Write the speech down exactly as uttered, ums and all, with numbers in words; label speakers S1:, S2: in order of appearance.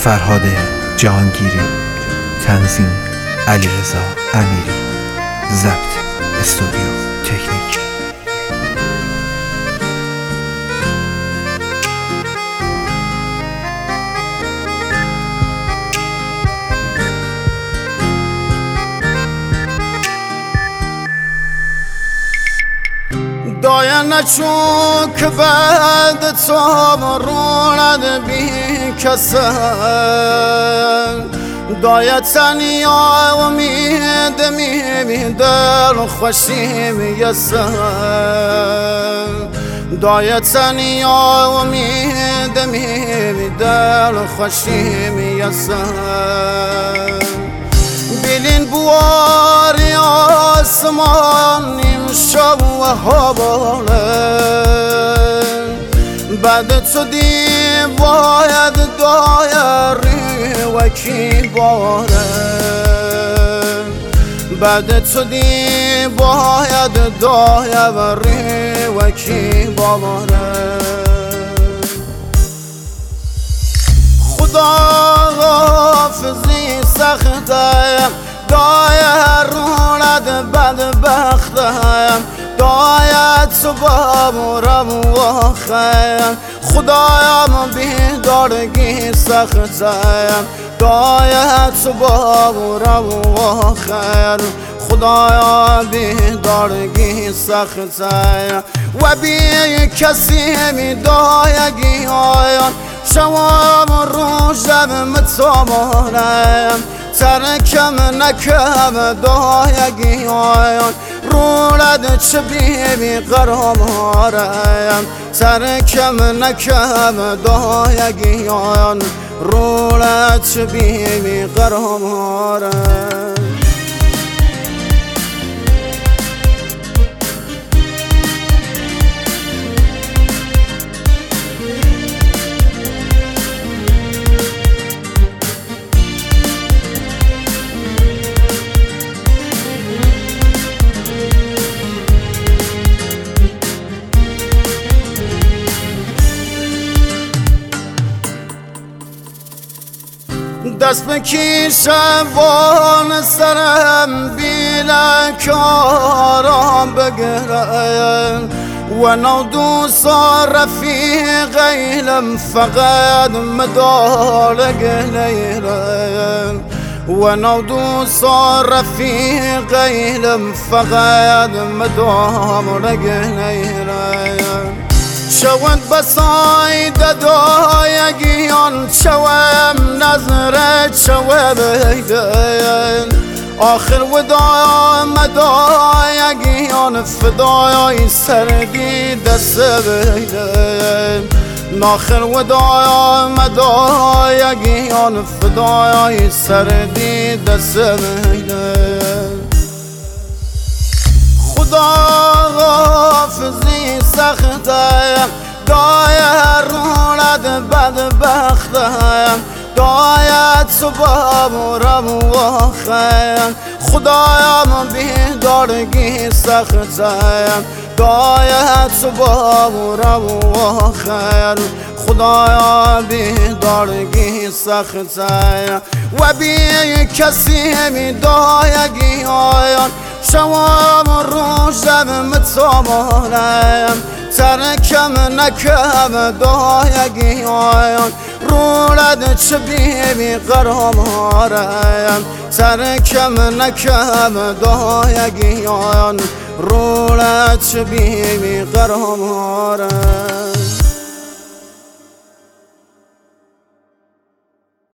S1: فرهاد جهانگیری، تنظیم علیرضا امیری، ضبط استودیو تکنیک.
S2: دایا نچون که بعد تو روند بی کسن، دایا تنیا امید میمی دل خوشی میسن، دایا تنیا امید میمی دل خوشی میسن. بلین بواری آسمان نیم شب و هبالن، بعد تو دی باید دایری و کی بارن، بعد تو دی باید دایری و کی بارن. خدا حافظی سختم، دایا روند بدبختم، دایا تو بامورم و خیم، خدایم بیدارگی سختم، دایا تو بامورم و خیم، خدایا بیدارگی سختم. و بی کسی می دایگی آیان، شوام روزم متامانم، ترکم نکم دایگی آیان، رولد چه بیمی قرامارم، ترکم نکم دایگی آیان، رولد چه بیمی قرامارم. دست بکشم وان سرم بیله کارم بگرم، و نو دوست رفیق ایلم فقط مدال گلیرم، و نو دوست رفیق ایلم فقط مدال گلیرم. شوند بساید دایگیان، شوم نظر شوه بیدن، آخر ودایا مدایگیان، فدایای سردی دست بیدن، آخر ودایا مدایگیان، فدایای سردی دست بیدن. خدا حافظی سختم، دایا روند بدبختم، دایا تو بامورم و خیم، خدایم بیدارگی سختم، دایا تو بامورم و خیم، خدایا بیدارگی سختم. و بی کسی می دایگی آیان، شوام روزم متامانم، ترکم نکم دایگی آیان، رولد چه بیمی قرامارم، ترکم نکم دایگی آیان، رولد چه بیمی قرامارم.